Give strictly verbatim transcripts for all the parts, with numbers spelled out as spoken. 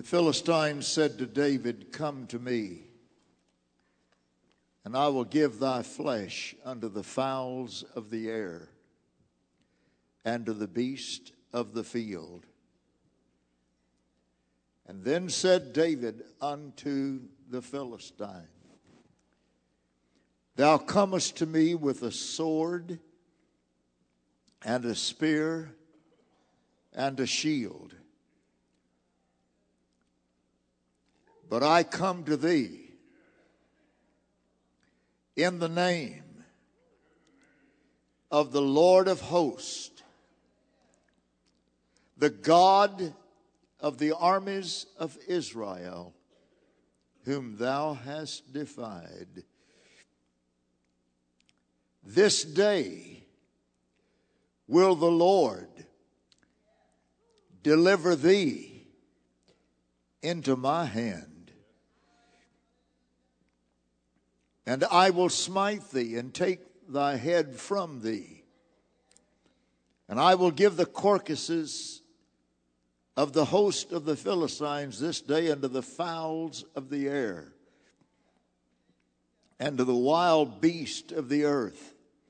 Philistines said to David, "Come to me, and I will give thy flesh unto the fowls of the air, and to the beast of the field." And then said David unto the Philistine, "Thou comest to me with a sword, and a spear, and a shield. But I come to thee in the name of the Lord of hosts, the God of the armies of Israel, whom thou hast defied. This day will the Lord deliver thee into my hand. And I will smite thee and take thy head from thee. And I will give the carcasses of the host of the Philistines this day unto the fowls of the air, and to the wild beast of the earth,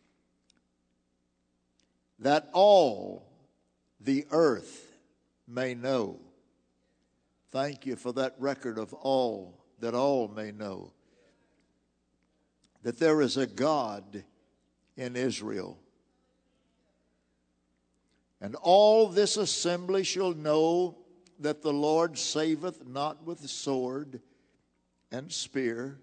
that all the earth may know." Thank you for that record of all, that all may know that there is a God in Israel. "And all this assembly shall know that the Lord saveth not with sword and spear.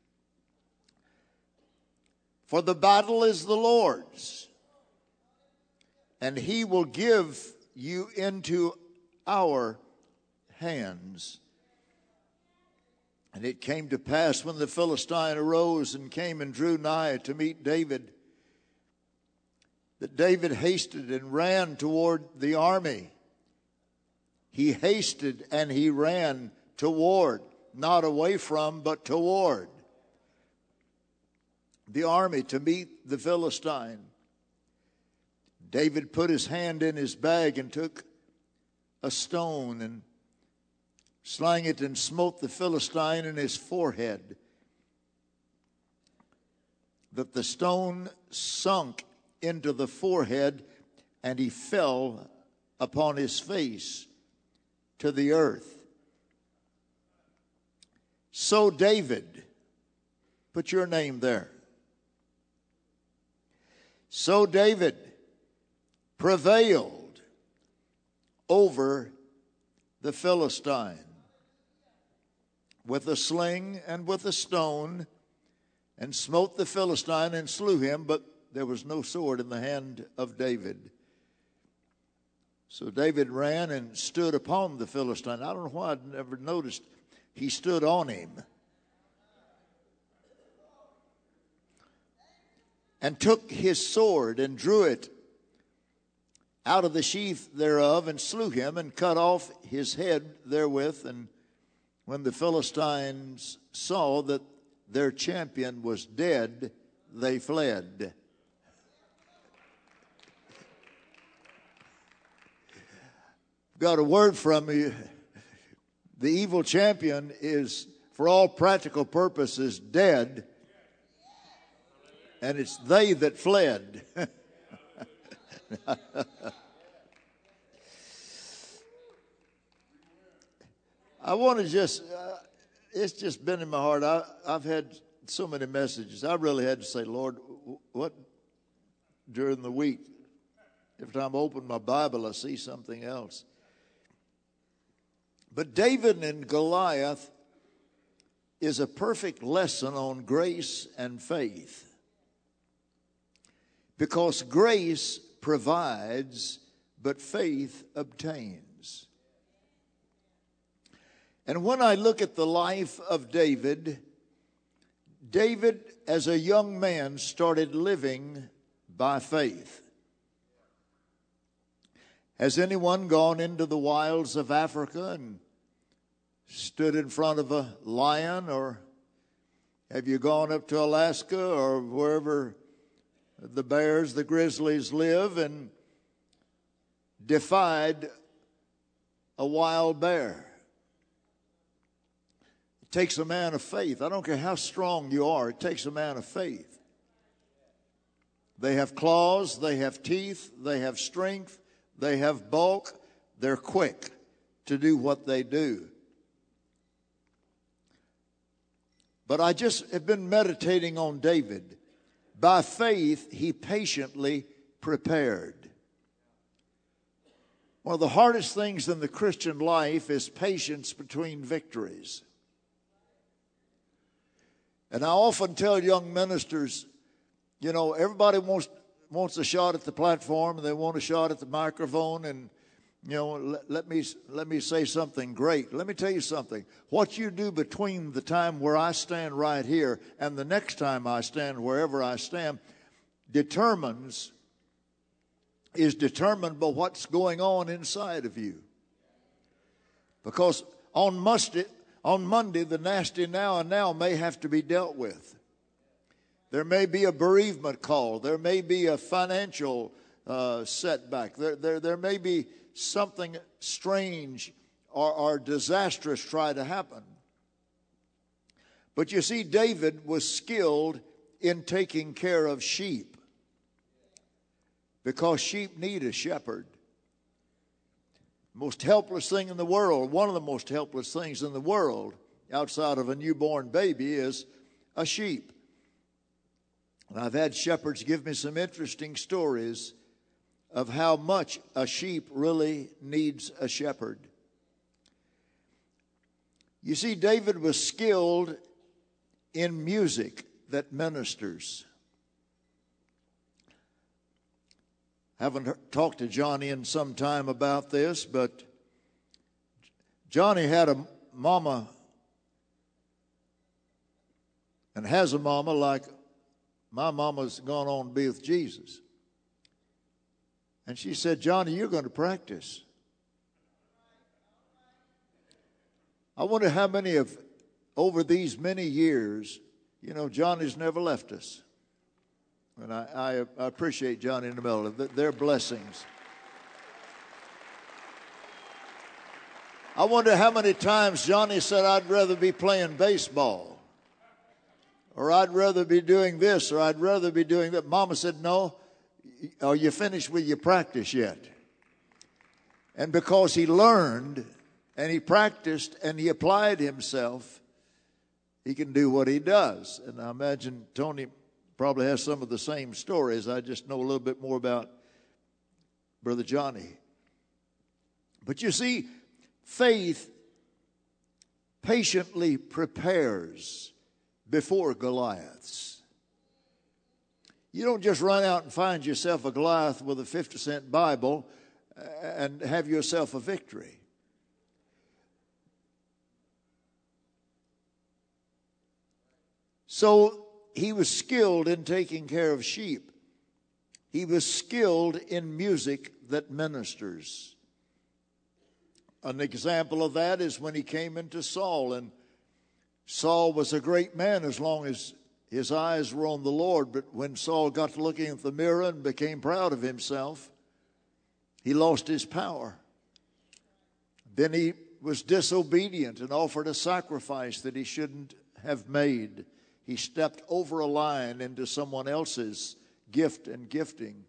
For the battle is the Lord's, and he will give you into our hands." And it came to pass, when the Philistine arose and came and drew nigh to meet David, that David hasted and ran toward the army. He hasted and he ran toward, not away from, but toward the army to meet the Philistine. David put his hand in his bag and took a stone and slang it and smote the Philistine in his forehead, that the stone sunk into the forehead, and he fell upon his face to the earth. So David, put your name there. So David prevailed over the Philistine with a sling and with a stone, and smote the Philistine and slew him, but there was no sword in the hand of David. So David ran and stood upon the Philistine. I don't know why I'd never noticed he stood on him. And took his sword and drew it out of the sheath thereof, and slew him, and cut off his head therewith. And when the Philistines saw that their champion was dead, they fled. Got a word from you. The evil champion is, for all practical purposes, dead, and it's they that fled. I want to just, uh, it's just been in my heart. I, I've had so many messages. I really had to say, Lord, what, during the week, every time I open my Bible, I see something else. But David and Goliath is a perfect lesson on grace and faith. Because grace provides, but faith obtains. And when I look at the life of David, David as a young man started living by faith. Has anyone gone into the wilds of Africa and stood in front of a lion? Or have you gone up to Alaska or wherever the bears, the grizzlies live, and defied a wild bear? takes a man of faith. I don't care how strong you are, it takes a man of faith. They have claws, they have teeth, they have strength, they have bulk, they're quick to do what they do. But I just have been meditating on David. By faith, he patiently prepared. One of the hardest things in the Christian life is patience between victories. And I often tell young ministers, you know, everybody wants wants a shot at the platform, and they want a shot at the microphone, and you know, let, let me let me say something great. Let me tell you something. What you do between the time where I stand right here and the next time I stand wherever I stand determines is determined by what's going on inside of you. Because on Monday, on Monday, the nasty now and now may have to be dealt with. There may be a bereavement call. There may be a financial uh, setback. There, there, there may be something strange or, or disastrous try to happen. But you see, David was skilled in taking care of sheep because sheep need a shepherd. Most helpless thing in the world, one of the most helpless things in the world outside of a newborn baby is a sheep. And I've had shepherds give me some interesting stories of how much a sheep really needs a shepherd. You see, David was skilled in music that ministers. Haven't heard, talked to Johnny in some time about this, but Johnny had a mama and has a mama like my mama's gone on to be with Jesus. And she said, Johnny, you're going to practice. I wonder how many of, over these many years, you know, Johnny's never left us. And I, I, I appreciate Johnny and Imelda. They're blessings. I wonder how many times Johnny said, I'd rather be playing baseball. Or I'd rather be doing this, or I'd rather be doing that. Mama said, no. Are you finished with your practice yet? And because he learned and he practiced and he applied himself, he can do what he does. And I imagine Tony probably has some of the same stories. I just know a little bit more about Brother Johnny. But you see, faith patiently prepares before Goliaths. You don't just run out and find yourself a Goliath with a fifty cent Bible and have yourself a victory. So he was skilled in taking care of sheep. He was skilled in music that ministers. An example of that is when he came into Saul, and Saul was a great man as long as his eyes were on the Lord, but when Saul got to looking at the mirror and became proud of himself, he lost his power. Then he was disobedient and offered a sacrifice that he shouldn't have made. He stepped over a line into someone else's gift and gifting.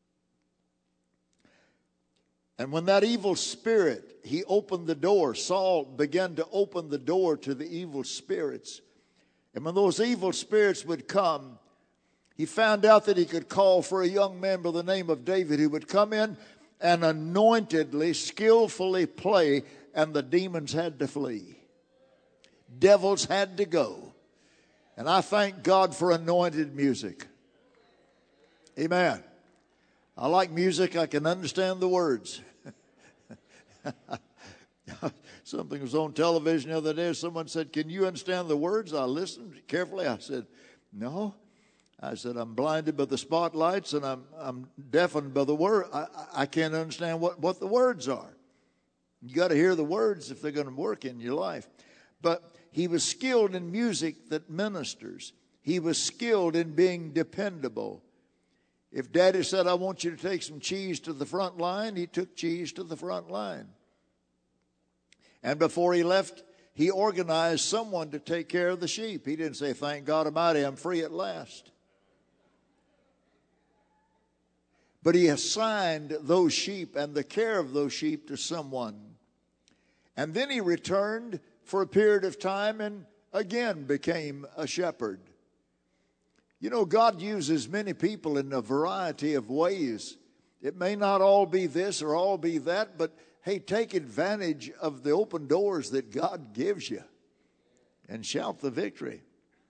And when that evil spirit, he opened the door, Saul began to open the door to the evil spirits. And when those evil spirits would come, he found out that he could call for a young man by the name of David who would come in and anointedly, skillfully play, and the demons had to flee. Devils had to go. And I thank God for anointed music. Amen. I like music. I can understand the words. Something was on television the other day. Someone said, can you understand the words? I listened carefully. I said, no. I said, I'm blinded by the spotlights and I'm I'm deafened by the word. I, I can't understand what, what the words are. You got to hear the words if they're going to work in your life. But he was skilled in music that ministers. He was skilled in being dependable. If Daddy said, I want you to take some cheese to the front line, he took cheese to the front line. And before he left he organized someone to take care of the sheep. He didn't say, thank God Almighty, I'm free at last. But he assigned those sheep and the care of those sheep to someone. And then he returned for a period of time and again became a shepherd. You know, God uses many people in a variety of ways. It may not all be this or all be that, but hey, take advantage of the open doors that God gives you and shout the victory.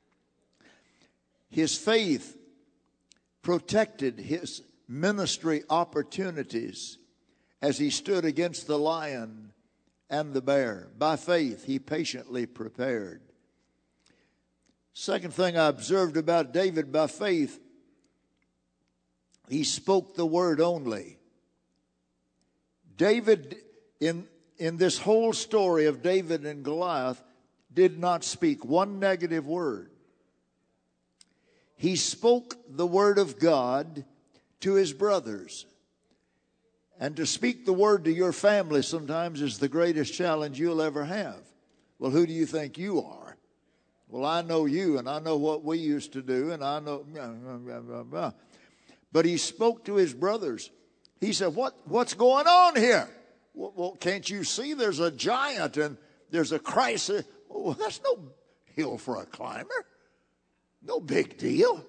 His faith protected his ministry opportunities as he stood against the lion and the bear. By faith, he patiently prepared. Second thing I observed about David, by faith, he spoke the word only. David, in, in this whole story of David and Goliath, did not speak one negative word. He spoke the word of God to his brothers. And to speak the word to your family sometimes is the greatest challenge you'll ever have. Well, who do you think you are? Well, I know you, and I know what we used to do, and I know... But he spoke to his brothers. He said, what, what's going on here? Well, well, can't you see there's a giant and there's a crisis? Well, that's no hill for a climber. No big deal.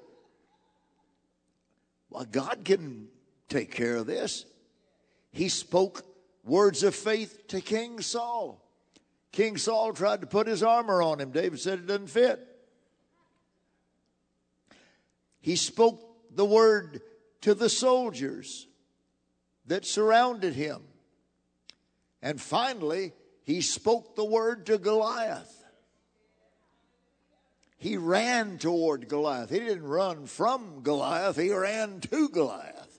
Well, God can take care of this. He spoke words of faith to King Saul. King Saul tried to put his armor on him. David said it doesn't fit. He spoke the word to the soldiers that surrounded him. And finally, he spoke the word to Goliath. He ran toward Goliath. He didn't run from Goliath. He ran to Goliath.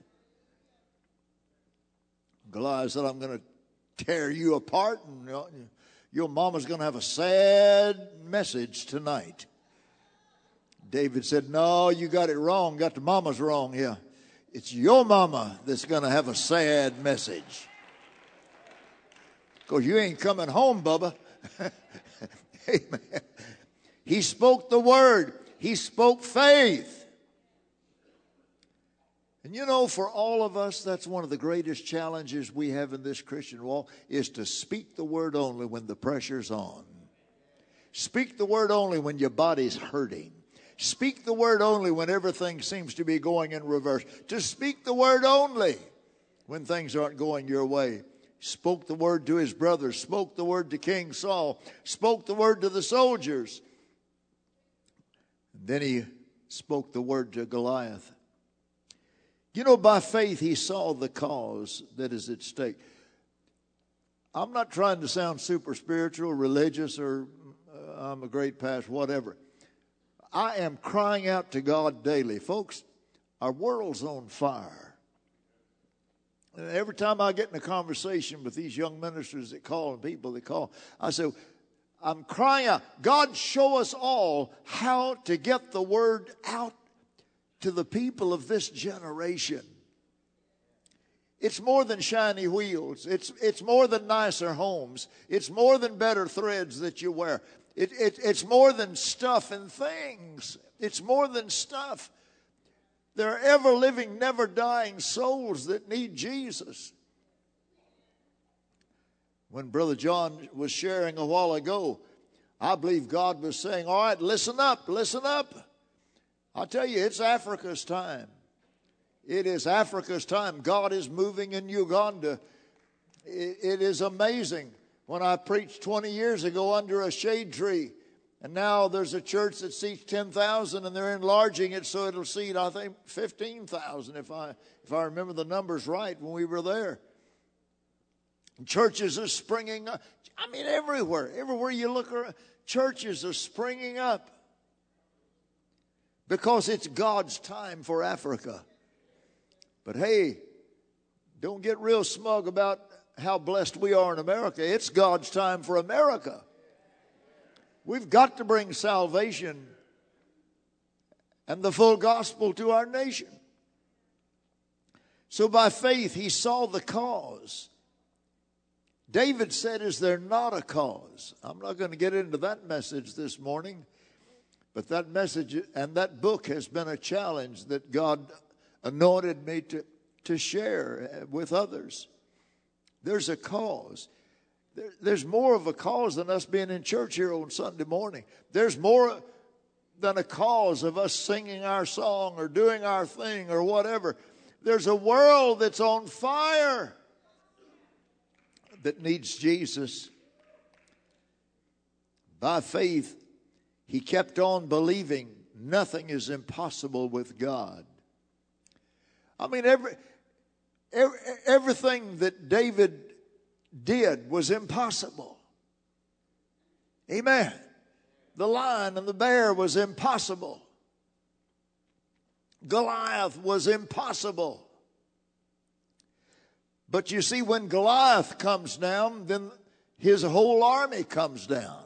Goliath said, I'm going to tear you apart, and your mama's going to have a sad message tonight. David said, no, you got it wrong. Got the mama's wrong here. It's your mama that's going to have a sad message. Because you ain't coming home, Bubba. Amen. He spoke the word. He spoke faith. And you know, for all of us, that's one of the greatest challenges we have in this Christian walk, is to speak the word only when the pressure's on. Speak the word only when your body's hurting. Speak the word only when everything seems to be going in reverse. To speak the word only when things aren't going your way. Spoke the word to his brothers. Spoke the word to King Saul. Spoke the word to the soldiers. And then he spoke the word to Goliath. You know, by faith he saw the cause that is at stake. I'm not trying to sound super spiritual, religious, or uh, I'm a great pastor, whatever. I am crying out to God daily. Folks, our world's on fire. And every time I get in a conversation with these young ministers that call and people that call, I say, I'm crying out, God, show us all how to get the word out to the people of this generation. It's more than shiny wheels. It's, it's more than nicer homes. It's more than better threads that you wear. It, it, it's more than stuff and things. It's more than stuff. There are ever-living, never-dying souls that need Jesus. When Brother John was sharing a while ago, I believe God was saying, all right, listen up, listen up. I'll tell you, it's Africa's time. It is Africa's time. God is moving in Uganda. It, it is amazing. When I preached twenty years ago under a shade tree, and now there's a church that seats ten thousand, and they're enlarging it so it'll seat, I think, fifteen thousand, if I, if I remember the numbers right when we were there. And churches are springing up. I mean, everywhere. Everywhere you look around, churches are springing up. Because it's God's time for Africa. But hey, don't get real smug about how blessed we are in America. It's God's time for America. We've got to bring salvation and the full gospel to our nation. So by faith, he saw the cause. David said, is there not a cause? I'm not going to get into that message this morning, but that message and that book has been a challenge that God anointed me to, to share with others. There's a cause. There, there's more of a cause than us being in church here on Sunday morning. There's more than a cause of us singing our song or doing our thing or whatever. There's a world that's on fire that needs Jesus. By faith, he kept on believing nothing is impossible with God. I mean, every, every everything that David did was impossible. Amen. The lion and the bear was impossible. Goliath was impossible. But you see, when Goliath comes down, then his whole army comes down.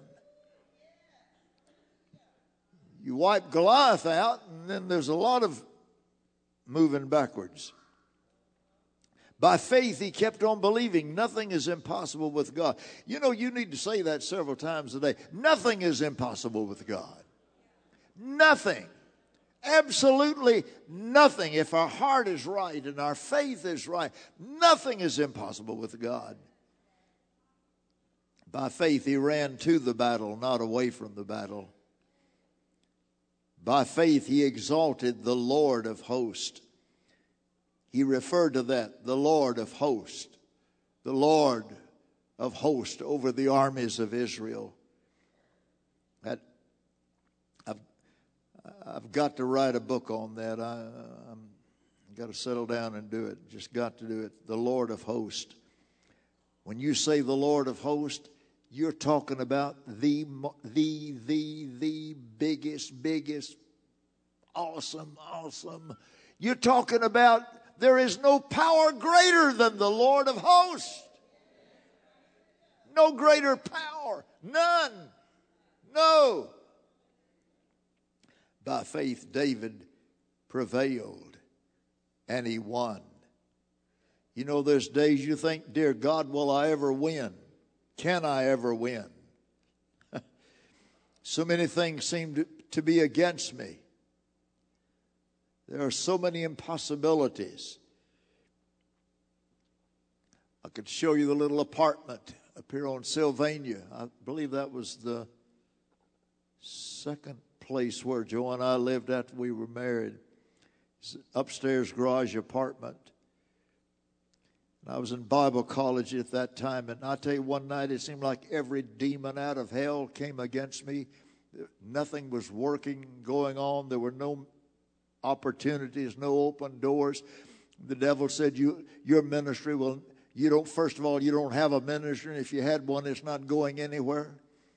You wipe Goliath out, and then there's a lot of moving backwards. By faith, he kept on believing nothing is impossible with God. You know, you need to say that several times a day. Nothing is impossible with God. Nothing. Absolutely nothing. If our heart is right and our faith is right, nothing is impossible with God. By faith, he ran to the battle, not away from the battle. By faith, he exalted the Lord of hosts. He referred to that, the Lord of hosts, the Lord of hosts over the armies of Israel. That I've, I've got to write a book on that. I, I've got to settle down and do it. Just got to do it. The Lord of hosts. When you say the Lord of hosts, you're talking about the, the, the, the biggest, biggest, awesome, awesome. You're talking about there is no power greater than the Lord of hosts. No greater power. None. No. By faith, David prevailed and he won. You know, there's days you think, dear God, will I ever win? Can I ever win? So many things seem to, to be against me. There are so many impossibilities. I could show you the little apartment up here on Sylvania. I believe that was the second place where Joe and I lived after we were married. It's an upstairs garage apartment. And I was in Bible college at that time. And I tell you, one night it seemed like every demon out of hell came against me. Nothing was working, going on. There were no opportunities, no open doors. The devil said, "You, your ministry will, you don't, first of all, you don't have a ministry. And if you had one, it's not going anywhere."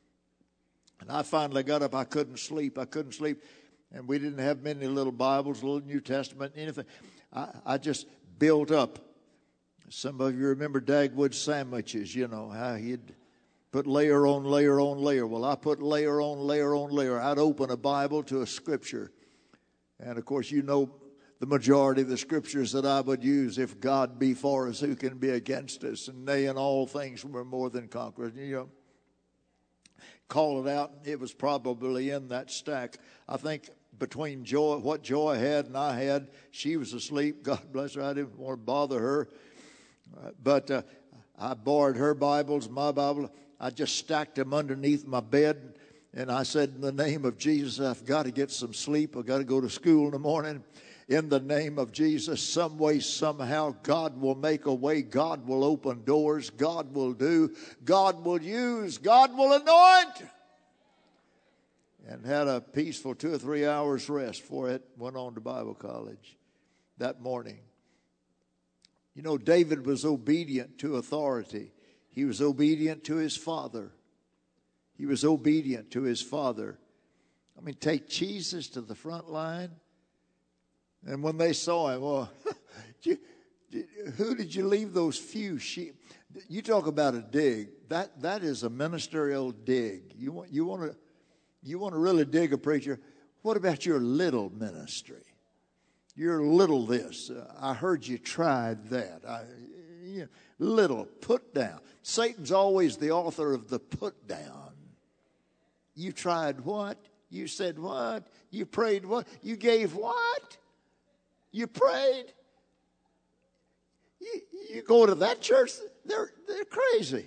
And I finally got up. I couldn't sleep. I couldn't sleep. And we didn't have many little Bibles, little New Testament, anything. I, I just built up. Some of you remember Dagwood sandwiches, you know, how he'd put layer on layer on layer. Well, I put layer on layer on layer. I'd open a Bible to a scripture. And, of course, you know the majority of the scriptures that I would use. If God be for us, who can be against us? And nay, in all things we're more than conquerors. You know, call it out. It was probably in that stack. I think between Joy, what Joy had and I had, she was asleep. God bless her. I didn't want to bother her. Uh, but uh, I borrowed her Bibles, my Bible. I just stacked them underneath my bed. And I said, in the name of Jesus, I've got to get some sleep. I've got to go to school in the morning. In the name of Jesus, some way, somehow, God will make a way. God will open doors. God will do. God will use. God will anoint. And had a peaceful two or three hours rest before it went on to Bible college that morning. You know, David was obedient to authority. He was obedient to his father. He was obedient to his father. I mean, take Jesus to the front line. And when they saw him, well, you, who did you leave those few sheep? You talk about a dig. That that is a ministerial dig. You want you want to you want to really dig a preacher. What about your little ministry? Your little this. Uh, I heard you tried that. I, you know, little, put down. Satan's always the author of the put down. You tried what? You said what? You prayed what? You gave what? You prayed? You, you go to that church? They're, they're crazy.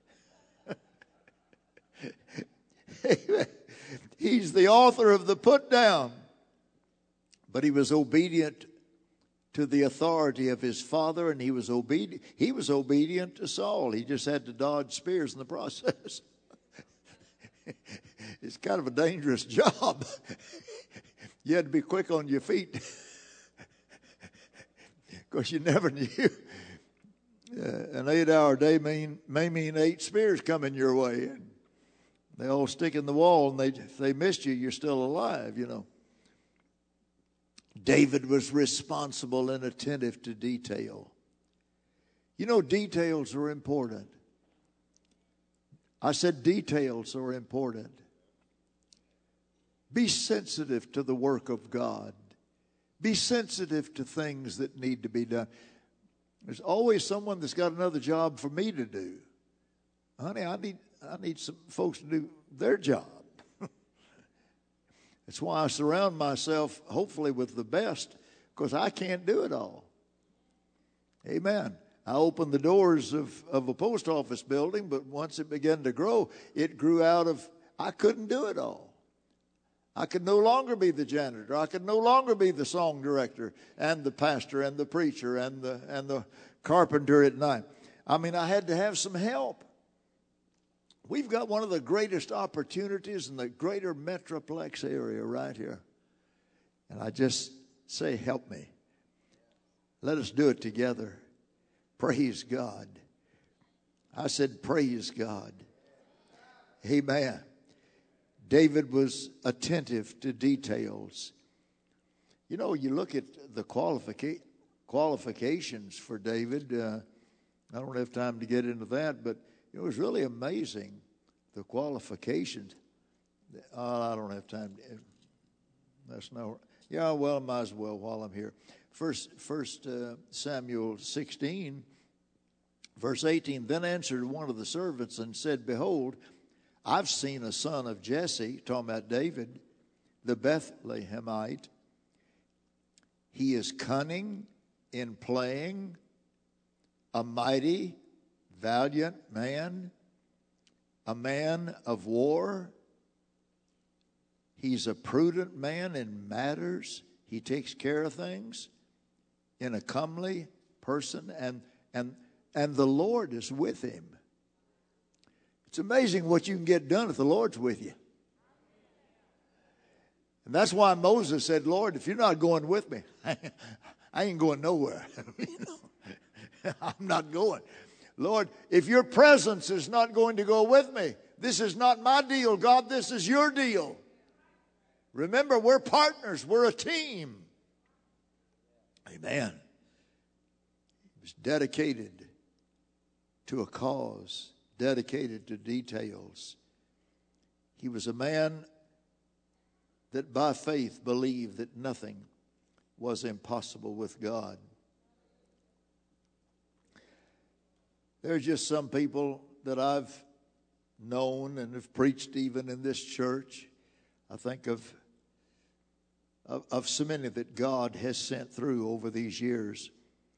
He's the author of the put down. But he was obedient to the authority of his father, and he was obedient. He was obedient to Saul. He just had to dodge spears in the process. It's kind of a dangerous job. You had to be quick on your feet because you never knew. Uh, an eight-hour day mean, may mean eight spears coming your way. And they all stick in the wall, and they, if they missed you, you're still alive, you know. David was responsible and attentive to detail. You know, details are important. I said details are important. Be sensitive to the work of God. Be sensitive to things that need to be done. There's always someone that's got another job for me to do. Honey, I need I need some folks to do their job. That's why I surround myself, hopefully, with the best, because I can't do it all. Amen. I opened the doors of, of a post office building, but once it began to grow, it grew out of, I couldn't do it all. I could no longer be the janitor. I could no longer be the song director and the pastor and the preacher and the and the carpenter at night. I mean, I had to have some help. We've got one of the greatest opportunities in the greater Metroplex area right here. And I just say, help me. Let us do it together. Praise God. I said, praise God. Amen. David was attentive to details. You know, you look at the qualifica- qualifications for David. Uh, I don't have time to get into that, but it was really amazing, the qualifications. Uh, I don't have time. To, that's no. Yeah, well, I might as well while I'm here. First, First uh, Samuel sixteen, verse eighteen. Then answered one of the servants and said, "Behold, I've seen a son of Jesse," talking about David, the Bethlehemite. "He is cunning in playing, a mighty, valiant man, a man of war. He's a prudent man in matters. He takes care of things, in a comely person, and and and the Lord is with him." It's amazing what you can get done if the Lord's with you. And that's why Moses said, "Lord, if you're not going with me, I ain't going nowhere." You know, I'm not going. Lord, if your presence is not going to go with me, this is not my deal, God, this is your deal. Remember, we're partners, we're a team. Amen. He was dedicated to a cause, dedicated to details. He was a man that by faith believed that nothing was impossible with God. There are just some people that I've known and have preached even in this church. I think of, of, of so many that God has sent through over these years.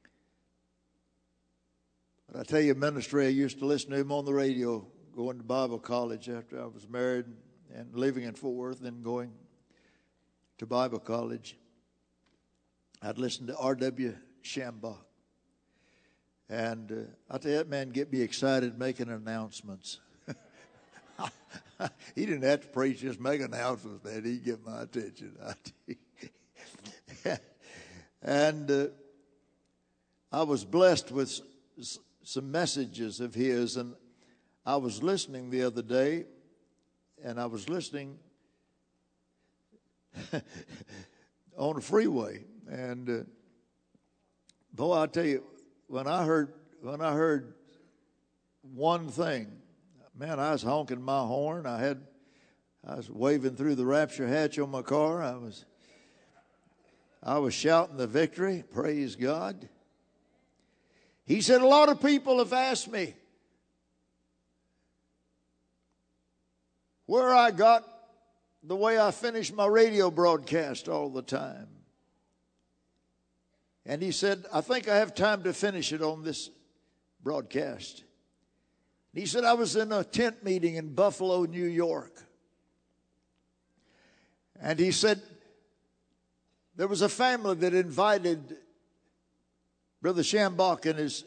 But I tell you, ministry, I used to listen to him on the radio, going to Bible college after I was married and living in Fort Worth, then going to Bible college. I'd listen to R W Shambach. And uh, I tell you, that man get me excited making announcements. He didn't have to preach, just make announcements, man. He'd get my attention. And uh, I was blessed with s- some messages of his. And I was listening the other day, and I was listening on a freeway. And uh, boy, I tell you, When I heard when I heard one thing, man, I was honking my horn. I had I was waving through the rapture hatch on my car. I was I was shouting the victory. Praise God. He said, a lot of people have asked me where I got the way I finish my radio broadcast all the time. And he said, I think I have time to finish it on this broadcast. He said, I was in a tent meeting in Buffalo, New York. And he said, there was a family that invited Brother Schambach and his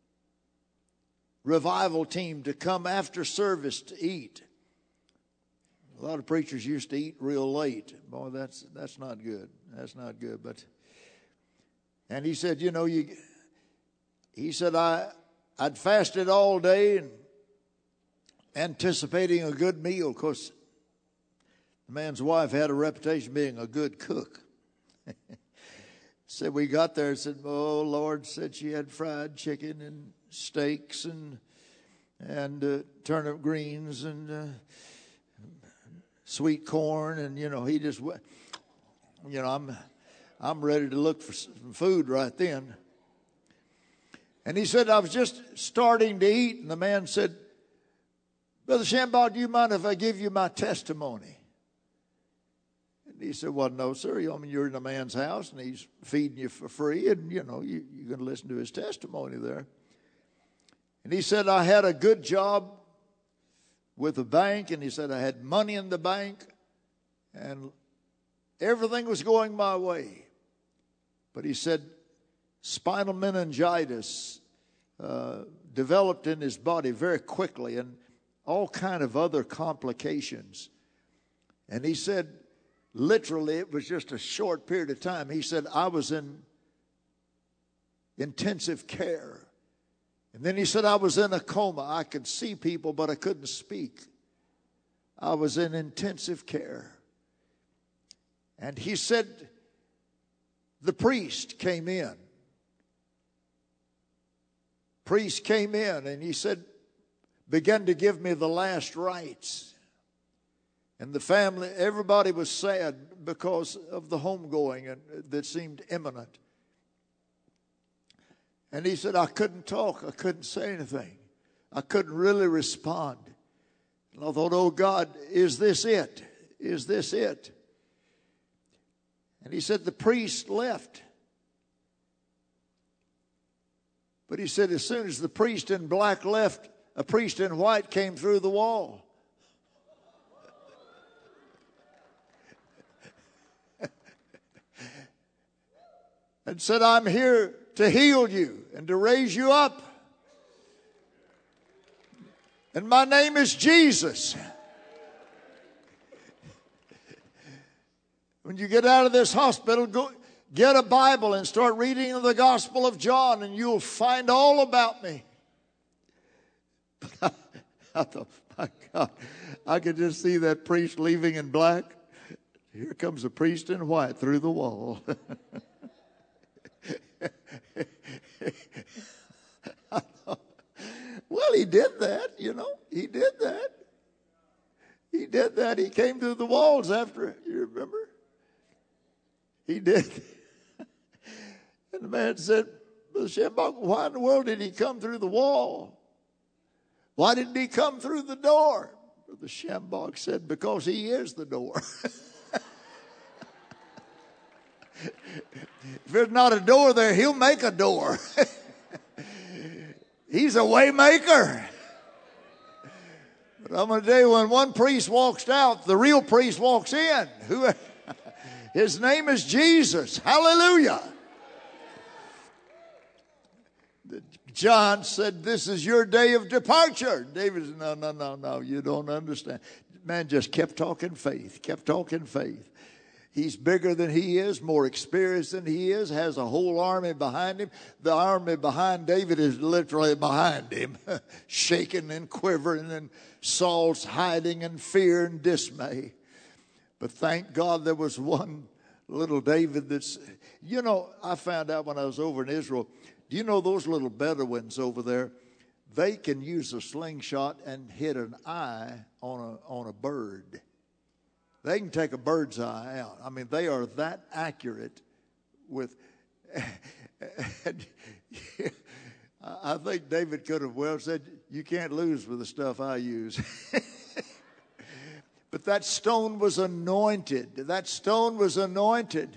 revival team to come after service to eat. A lot of preachers used to eat real late. Boy, that's that's not good. That's not good. But and he said, you know, you. He said I I'd fasted all day and anticipating a good meal. Of course, the man's wife had a reputation of being a good cook. Said we got there and said, oh, Lord, said she had fried chicken and steaks and and uh, turnip greens and uh, sweet corn. And, you know, he just, you know, I'm, I'm ready to look for some food right then. And he said, I was just starting to eat. And the man said, Brother Schambach, do you mind if I give you my testimony? He said, well, no, sir. I mean, you're in a man's house, and he's feeding you for free, and, you know, you, you're going to listen to his testimony there. And he said, I had a good job with a bank, and he said, I had money in the bank, and everything was going my way. But he said, spinal meningitis uh, developed in his body very quickly, and all kind of other complications. And he said, literally, it was just a short period of time. He said, I was in intensive care. And then he said, I was in a coma. I could see people, but I couldn't speak. I was in intensive care. And he said, the priest came in. Priest came in, and he said, began to give me the last rites. And the family, everybody was sad because of the homegoing that seemed imminent. And he said, I couldn't talk. I couldn't say anything. I couldn't really respond. And I thought, oh God, is this it? Is this it? And he said, the priest left. But he said, as soon as the priest in black left, a priest in white came through the wall. And said, I'm here to heal you and to raise you up. And my name is Jesus. When you get out of this hospital, go get a Bible and start reading the Gospel of John, and you'll find all about me. But I, I thought, my God, I could just see that priest leaving in black. Here comes a priest in white through the wall. I thought, well, he did that, you know. He did that. He did that. He came through the walls after, you remember? He did. And the man said, Brother Schambach, why in the world did he come through the wall? Why didn't he come through the door? Brother Schambach said, because he is the door. If there's not a door there, he'll make a door. He's a way maker. But I'm going to tell you, when one priest walks out, the real priest walks in. Who? His name is Jesus. Hallelujah. John said, this is your day of departure. David said, no, no, no, no, you don't understand. Man just kept talking faith, kept talking faith. He's bigger than he is, more experienced than he is, has a whole army behind him. The army behind David is literally behind him, shaking and quivering, and Saul's hiding in fear and dismay. But thank God there was one little David that's, you know, I found out when I was over in Israel, do you know those little Bedouins over there, they can use a slingshot and hit an eye on a, on a bird. They can take a bird's eye out. I mean, they are that accurate with. I I think David could have well said, you can't lose with the stuff I use. But that stone was anointed. That stone was anointed.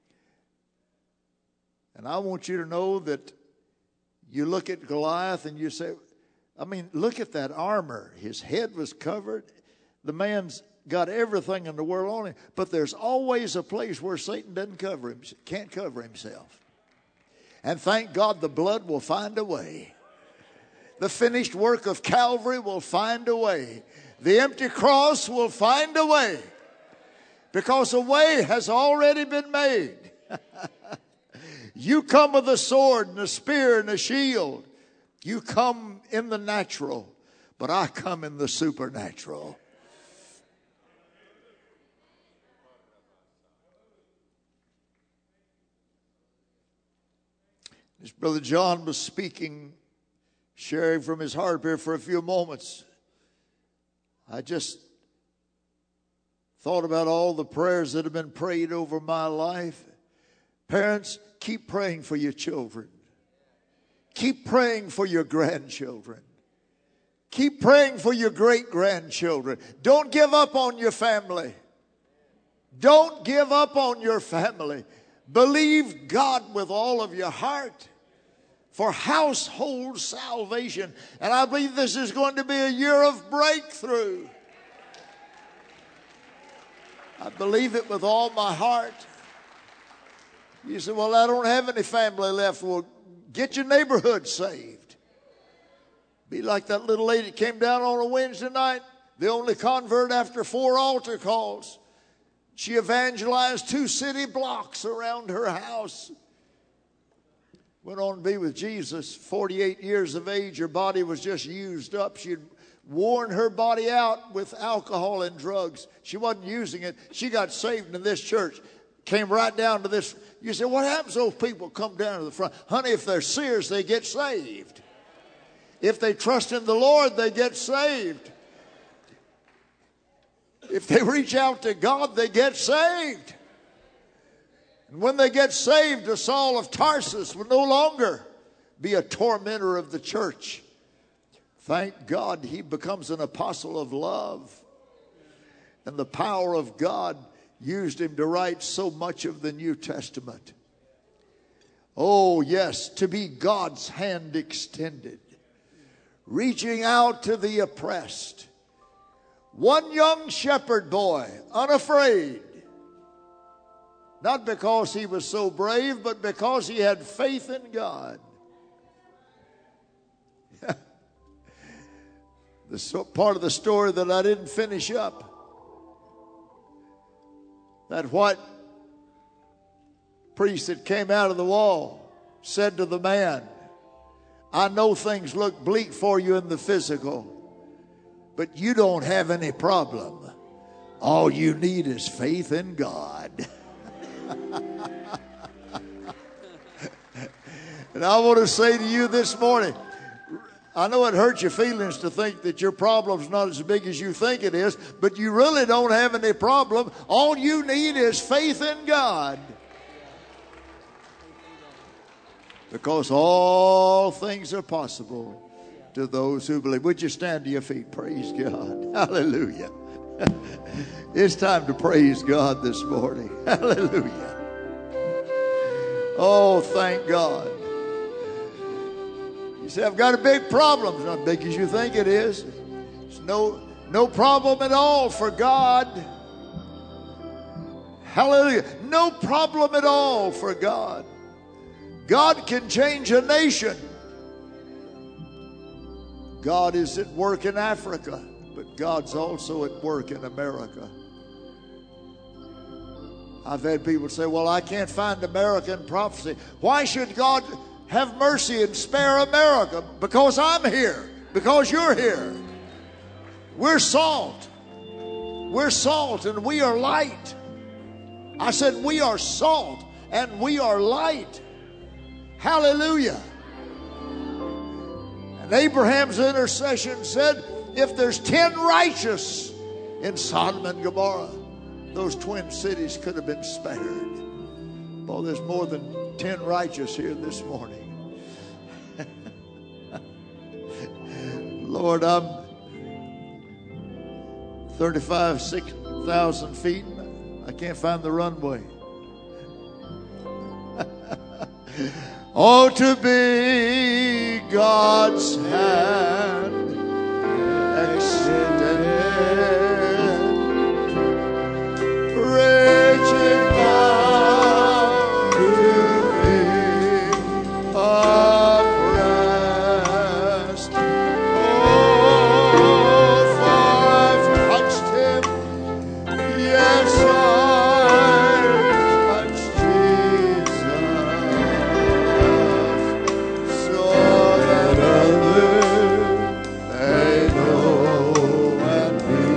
And I want you to know that you look at Goliath and you say, I mean, look at that armor. His head was covered. The man's got everything in the world on him. But there's always a place where Satan doesn't cover him, can't cover himself. And thank God the blood will find a way. The finished work of Calvary will find a way. The empty cross will find a way. Because a way has already been made. You come with a sword and a spear and a shield. You come in the natural. But I come in the supernatural. As Brother John was speaking, sharing from his heart here for a few moments, I just thought about all the prayers that have been prayed over my life. Parents, keep praying for your children. Keep praying for your grandchildren. Keep praying for your great-grandchildren. Don't give up on your family. Don't give up on your family. Believe God with all of your heart for household salvation. And I believe this is going to be a year of breakthrough. I believe it with all my heart. You say, well, I don't have any family left. Well, get your neighborhood saved. Be like that little lady that came down on a Wednesday night, the only convert after four altar calls. She evangelized two city blocks around her house. Went on to be with Jesus, forty-eight years of age. Her body was just used up. She had worn her body out with alcohol and drugs. She wasn't using it. She got saved in this church. Came right down to this. You say, what happens to those people come down to the front? Honey, if they're serious, they get saved. If they trust in the Lord, they get saved. If they reach out to God, they get saved. And when they get saved, the Saul of Tarsus will no longer be a tormentor of the church. Thank God he becomes an apostle of love. And the power of God used him to write so much of the New Testament. Oh, yes, to be God's hand extended, reaching out to the oppressed. One young shepherd boy, unafraid, not because he was so brave, but because he had faith in God. The part of the story that I didn't finish up, that white priest that came out of the wall said to the man, I know things look bleak for you in the physical, but you don't have any problem. All you need is faith in God. And I want to say to you this morning, I know it hurts your feelings to think that your problem's not as big as you think it is, but you really don't have any problem. All you need is faith in God. Because all things are possible to those who believe. Would you stand to your feet? Praise God. Hallelujah. It's time to praise God this morning. Hallelujah. Oh, thank God. You say, I've got a big problem. It's not as big as you think it is. It's no, no problem at all for God. Hallelujah. No problem at all for God. God can change a nation. God is at work in Africa, but God's also at work in America. I've had people say, well, I can't find American prophecy. Why should God have mercy and spare America? Because I'm here. Because you're here. We're salt. We're salt and we are light. I said we are salt and we are light. Hallelujah. And Abraham's intercession said, if there's ten righteous in Sodom and Gomorrah, those twin cities could have been spared. Oh, there's more than ten righteous here this morning. Lord, I'm thirty-five, six thousand feet. I can't find the runway. Oh, to be God's hand extended, reaching out to me, abreast. Oh, for I've touched Him. Yes, I've touched Jesus, so that others may know and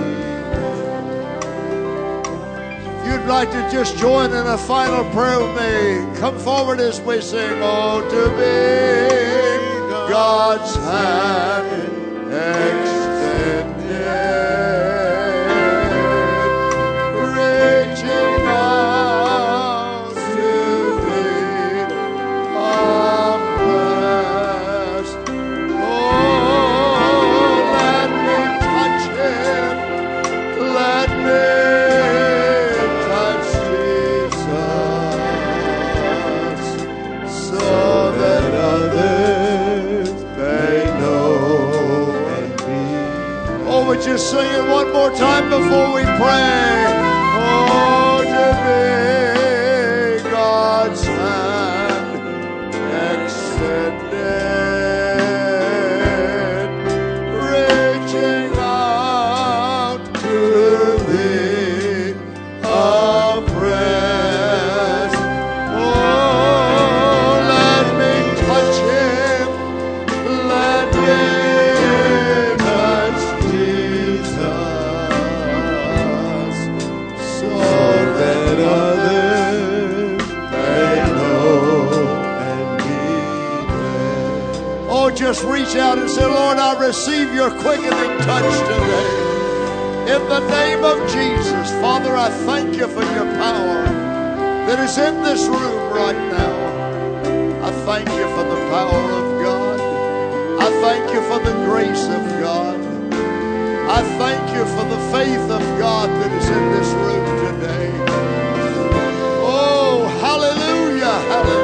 be. If you'd like to just join in a final prayer with me, come forward as we sing, oh, to be God's hand extended, reaching out to thee, abreast. Oh, let me touch Him, let me touch Jesus, so that others may know and be. Oh, would you sing it one more time before we pray? Oh, to be God's hand extended, reaching out to thee, abreast. Oh, let me touch Him, let me touch Jesus, so that others may know and be blessed. Oh, just reach out and say, Lord, I receive your quickening touch today. In the name of Jesus, Father, I thank you for your power that is in this room right now. I thank you for the power of God. I thank you for the grace of God. I thank you for the faith of God that is in this room today. Oh, hallelujah,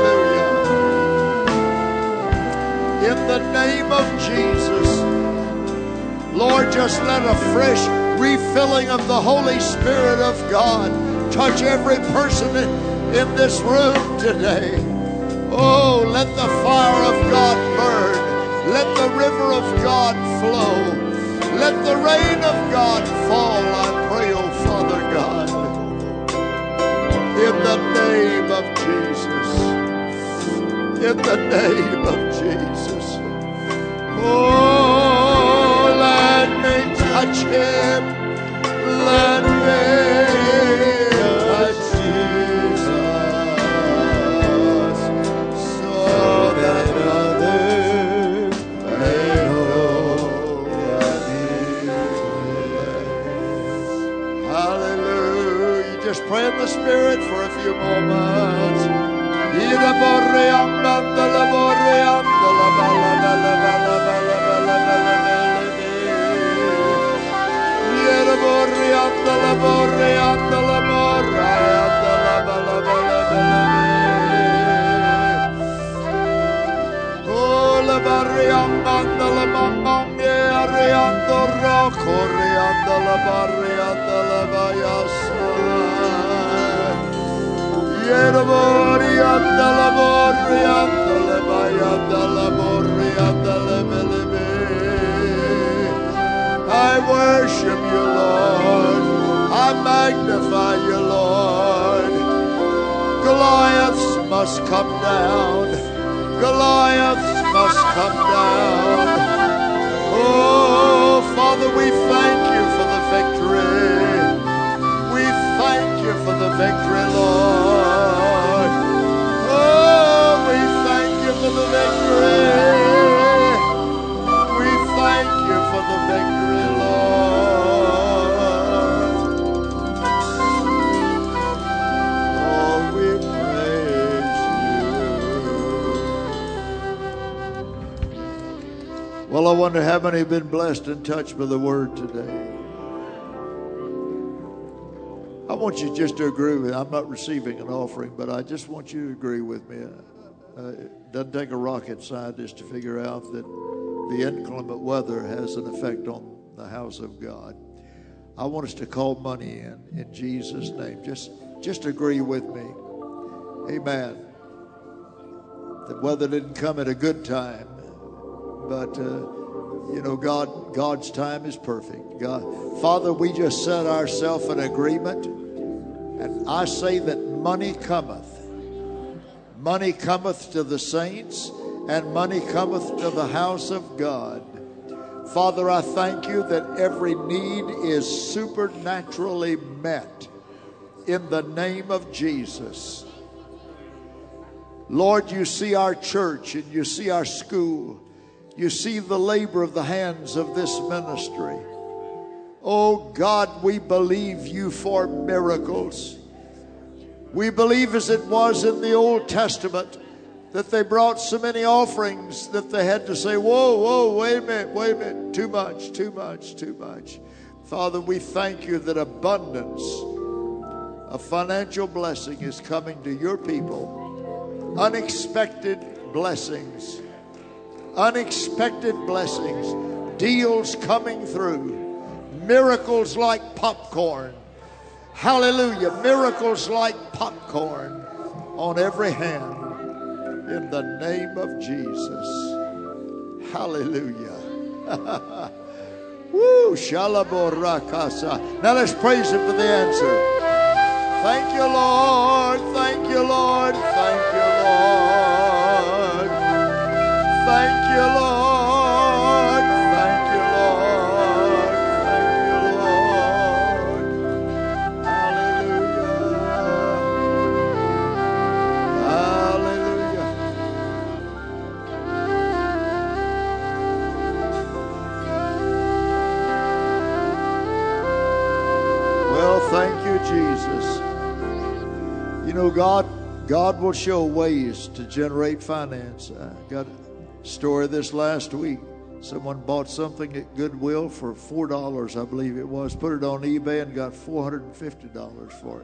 hallelujah. In the name of Jesus, Lord, just let a fresh refilling of the Holy Spirit of God touch every person in, in this room today. Oh, let the fire of God burn. Let the river of God flow. Let the rain of God fall, I pray, oh Father God. In the name of Jesus. In the name of Jesus. Oh, let me touch Him. Let me touch Jesus, so that others may know that He is. Hallelujah. Just pray in the Spirit for a few moments. I worship you, Lord. I magnify you, Lord. Goliaths must come down. Goliaths must come down. Oh, Father, we thank you for the victory. We thank you for the victory, Lord. Oh, we thank you for the victory. We thank you for the victory, Lord. Oh, we praise you. wonder how many have been blessed and touched by the word today. I want you just to agree with me. I'm not receiving an offering, but I just want you to agree with me. Uh, it doesn't take a rocket scientist to figure out that the inclement weather has an effect on the house of God. I want us to call money in, in Jesus' name. Just, just agree with me. Amen. The weather didn't come at a good time, but uh, you know, God, God's time is perfect. God, Father, we just set ourselves in agreement, and I say that money cometh. Money cometh to the saints, and money cometh to the house of God. Father, I thank you that every need is supernaturally met in the name of Jesus. Lord, you see our church and you see our school. You see the labor of the hands of this ministry. Oh God, we believe you for miracles. We believe, as it was in the Old Testament, that they brought so many offerings that they had to say, whoa, whoa, wait a minute, wait a minute, too much, too much, too much. Father, we thank you that abundance of financial blessing is coming to your people. Unexpected blessings, unexpected blessings, deals coming through, miracles like popcorn. Hallelujah, miracles like popcorn on every hand. In the name of Jesus. Hallelujah. Woo, shalaborakasa. Now let's praise him for the answer. Thank you, Lord. Thank you, Lord. Thank you, Lord. Thank you, Lord. Thank you, Lord. Thank you, Lord. Hallelujah. Well, thank you, Jesus. You know, God, God will show ways to generate finance. I got a story this last week. Someone bought something at Goodwill for four dollars, I believe it was, put it on eBay and got four hundred fifty dollars for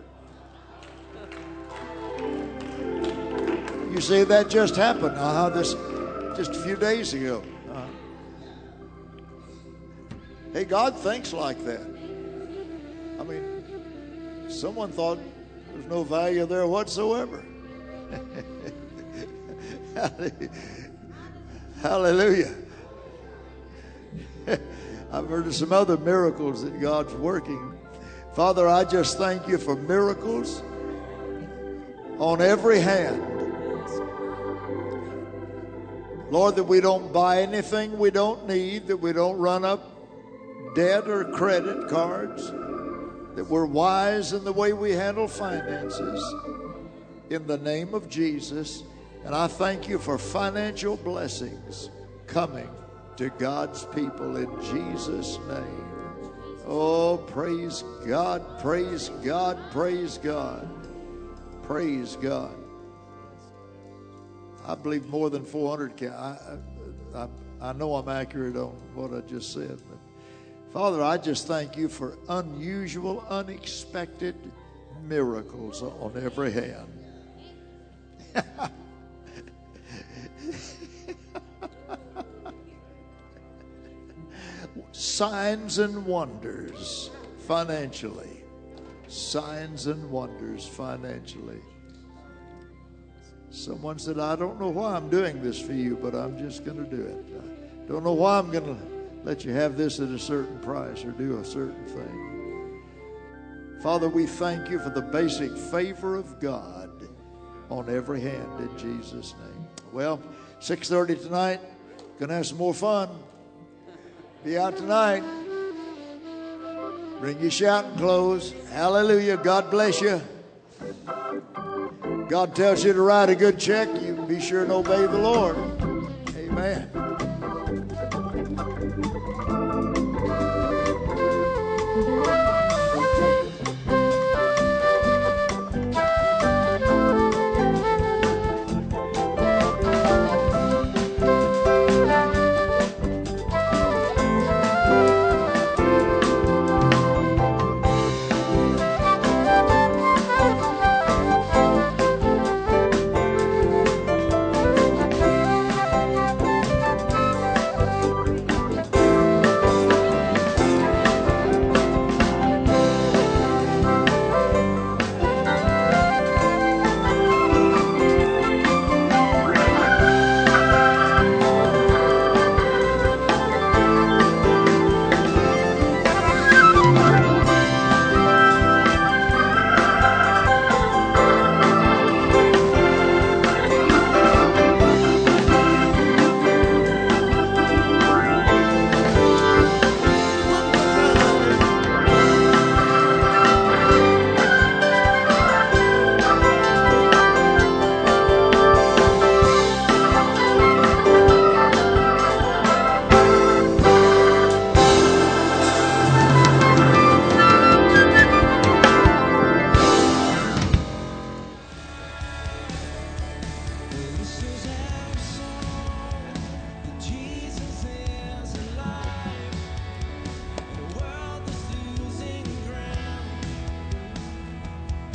it. You say that just happened. Uh-huh, this just a few days ago. Uh-huh. Hey, God thinks like that. I mean, someone thought there's no value there whatsoever. Hallelujah. I've heard of some other miracles that God's working. Father, I just thank you for miracles on every hand. Lord, that we don't buy anything we don't need, that we don't run up debt or credit cards, that we're wise in the way we handle finances. In the name of Jesus. And I thank you for financial blessings coming to God's people in Jesus' name. Oh, praise God, praise God, praise God, praise God. I believe more than four hundred. I, I, I know I'm accurate on what I just said. But Father, I just thank you for unusual, unexpected miracles on every hand. Signs and wonders financially. Signs and wonders financially. Someone said, I don't know why I'm doing this for you, but I'm just going to do it. I don't know why I'm going to let you have this at a certain price or do a certain thing. Father, we thank you for the basic favor of God on every hand in Jesus' name. Well, six thirty tonight, going to have some more fun. Be out tonight. Bring your shouting clothes. Hallelujah. God bless you. God tells you to write a good check. You be sure and obey the Lord. Amen.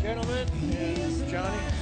Gentlemen, and Johnny.